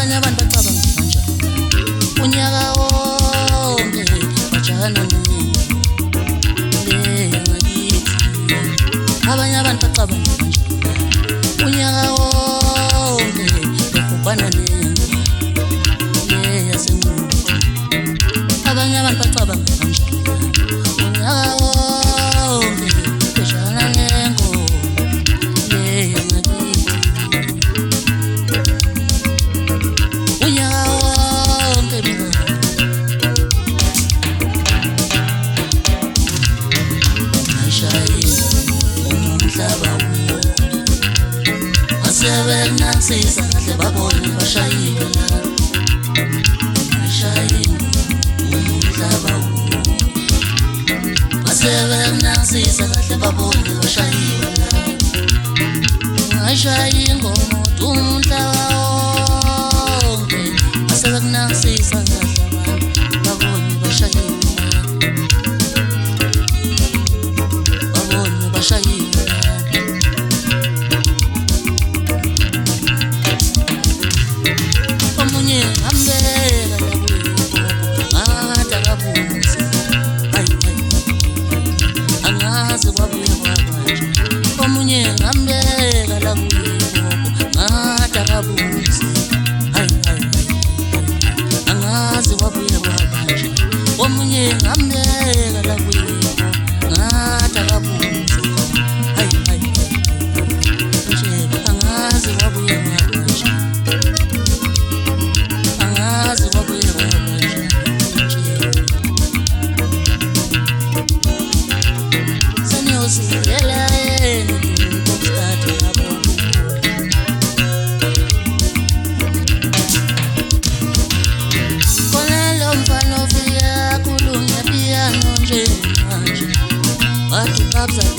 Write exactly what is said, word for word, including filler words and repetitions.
abanye abantu bacabanga kanjani unyaka wonke bajana abanye abantu bacabanga kanjani unyaka wonke befubana nengo le yasemuntu abanye abantu bacabanga kanjani unyaka wonke bejana nengo le yangakithi unyaka wonke Sisa kahle babone bashayile la bashayile umhlaba asebenza sisa kahle babone bashayile la bashayile ngomuntu umhlaba wonke asebenza sisa kahle babone bashayile babone bashayile Kabza